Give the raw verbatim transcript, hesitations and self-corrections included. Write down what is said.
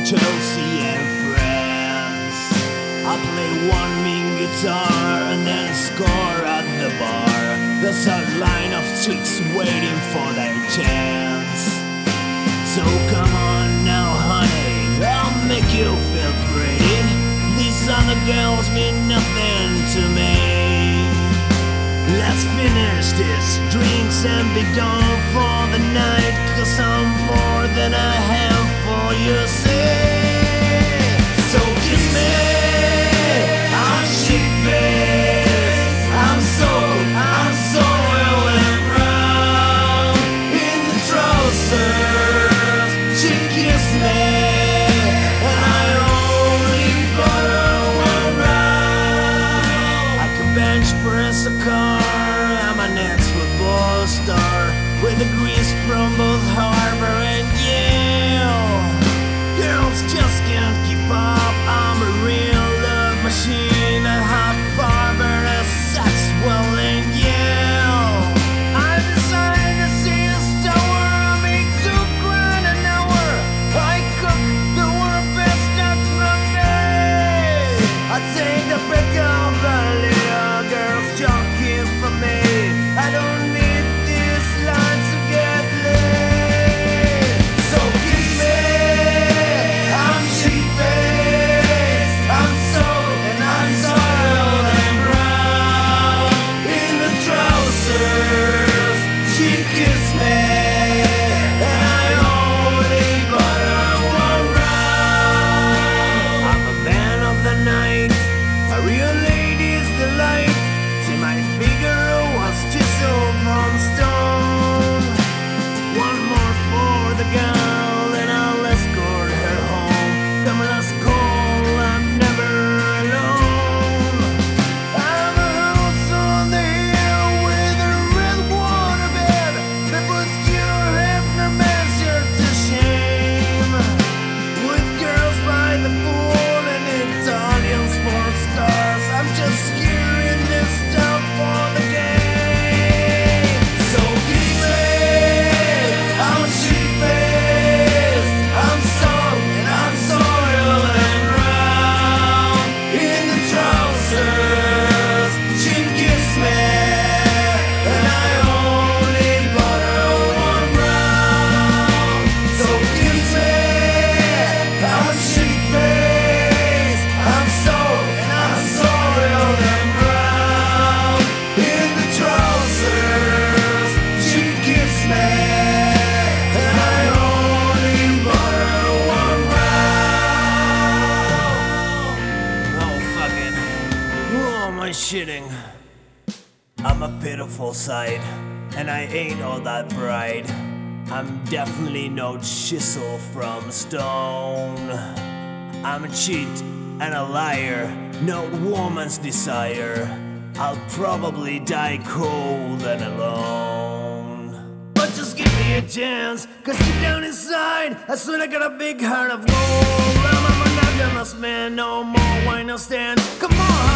Chelsea and friends. I play one mean guitar and then score at the bar. There's a line of chicks waiting for their chance. So come on now, honey, I'll make you feel pretty. These other girls mean nothing to me. Let's finish this drinks and be done for the night, 'cause I'm more than a handful, you see. So kiss me, I'm sheep-faced, I'm so, I'm soiled and brown. In the trousers, she kissed me, and I only got her one round. I can bench press a car, I'm an ex-football star, with degrees from both Harvard and Yale. Girls just can't keep up, I'm a real love machine at half Harvard and Saxwell and Yale. I designed a Sears tower, I make two grand an hour. I cook the world best at Sunday. I take the pick of the little girls jockeying for me. I don't need these lines to get laid. So kiss me, I'm sheep-faced, I'm soaked and I'm soiled and brown. In the trousers, she kissed me, and I only got her one round. I'm a man of the night, a real lady's delight. See, my figure was chiseled from stone. One more for the girl, and I'll escort her home. Come on, let's call, I'm never alone. I have a house on the hill with a red waterbed that puts your Hefner measure to shame. With girls by the pool and Italian sports cars, I'm just hearing this stuff for the game. So kiss me, I'm sheep-faced, I'm soaked and I'm soiled and brown. In the trousers, she kissed me, and I only got her one round. So kiss me, I'm sheep-faced, I'm soaked and I'm soiled and brown. In the trousers, she kissed me, and I only got her one round. Oh, fucking. Who am I shitting? I'm a pitiful sight, and I ain't all that bright. I'm definitely no chisel from stone. I'm a cheat and a liar, no woman's desire. I'll probably die cold and alone. But just give me a chance, 'cause deep down inside, I swear I got a big heart of gold. I'm a monogamous man, no more wine or stand. Come on,